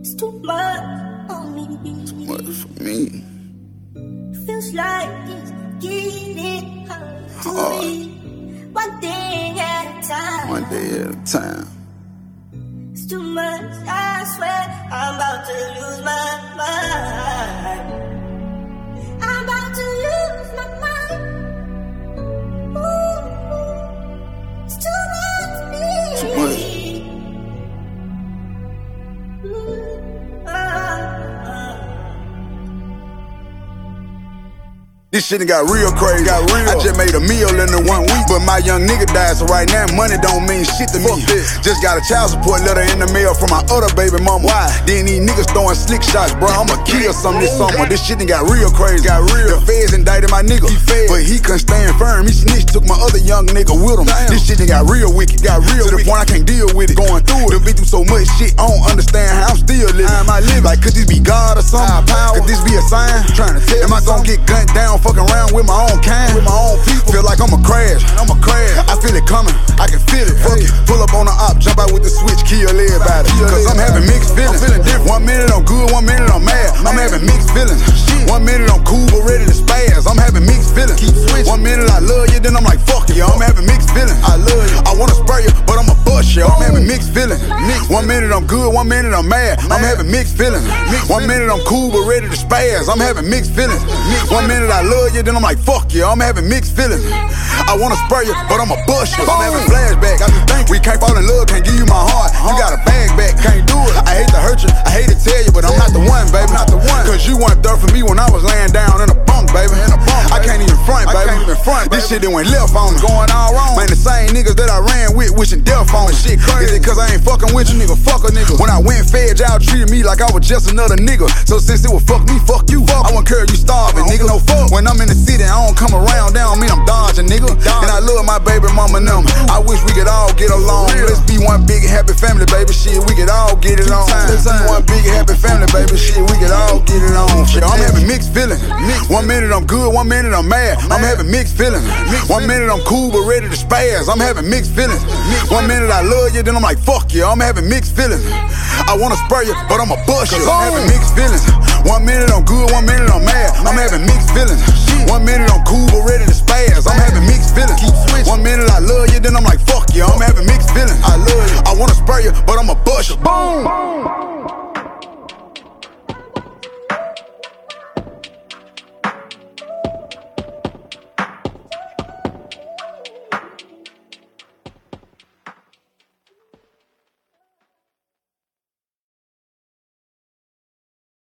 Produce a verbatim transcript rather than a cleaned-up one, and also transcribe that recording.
It's too much on me. Too much for me. Feels like it's getting hard to Hard. be. One day at a time. One day at a time. It's too much, I swear. I'm about to lose my mind. I'm about to lose my mind. Ooh, it's too much for me. Too much. This shit got real crazy, got real. I just made a meal in the one week, but my young nigga died, so right now money don't mean shit to me. Just got a child support letter in the mail from my other baby mama. Why? Then these niggas throwing slick shots, bro. I'ma kill some this summer. This shit got real crazy, got real. The feds indicted my nigga, he but he couldn't stand firm. He snitched, took my other young nigga with him. Damn. This shit got real wicked, got real to the point I can't deal with it. Going through it, done been through so much shit, I don't understand how I'm still living. How am I living? Like, could this be God or something? Could this be a sign? Trying to tell Am I gonna get gunned down? Fucking around with my own kind, with my own people. Feel like I'ma crash, I'ma crash. I feel it coming, I can feel it. Fuck it, pull up on the op, jump out with the switch, kill everybody. Cause I'm having mixed feelings. I'm feeling different. One minute I'm good, one minute I'm mad. I'm having mixed feelings. One minute I'm cool but ready to spaz. I'm having mixed feelings. One minute I love you, then I'm like fuck you. I'm having mixed feelings. I love you. I wanna spray you, but I'ma bust you. I'm having mixed feelings. One minute I'm good, one minute I'm mad. I'm having mixed feelings. One minute I'm cool but ready to spaz. I'm having mixed feelings. One minute I love you, then I'm like fuck you. I'm having mixed feelings. I wanna spray you, but I'ma bust you. I'm having flashbacks. Got me think we can't fall in love, can't give you my heart. You got a bag back, can't do it. I hate to hurt you, I hate to tell you, but I'm not the one, baby. Not the one. Cause you weren't there for me when I was laying down in a bunk, baby. In a bunk, I can't even front, baby. I can't even front, baby. This shit that went left on me. Going all wrong. Man, the same niggas that I ran with wishing death on me. Shit crazy. Is it cause I ain't fucking with you, nigga? Fuck a nigga. When I went fed, y'all treated me like I was just another nigga. So since it was fuck me, fuck you. Fuck. I wouldn't care if you starving, nigga. No fuck. When I'm in the city, I don't come around, that don't mean I'm dodging, nigga. And I love my baby mama and them. I wish we could all get along. Let's be one big happy family, baby. Shit, we could all get it on. Let's be one big happy family, baby. Shit, we could all get it on. Shit, I'm having mixed feelings. One minute I'm good, one minute I'm mad. I'm having mixed feelings. One minute I'm cool but ready to spaz. I'm having mixed feelings. One minute I love you, then I'm like fuck you. I'm having mixed feelings. I wanna spray you, but I'ma bust you. I'm having mixed feelings. One minute I'm good, one minute I'm mad. I'm having mixed feelings. One minute I'm cool but ready to spaz. I'm having mixed feelings. One minute I love you, then I'm like fuck you. I'm having mixed feelings. I love you. I wanna spray you, but I'ma bust you. Boom.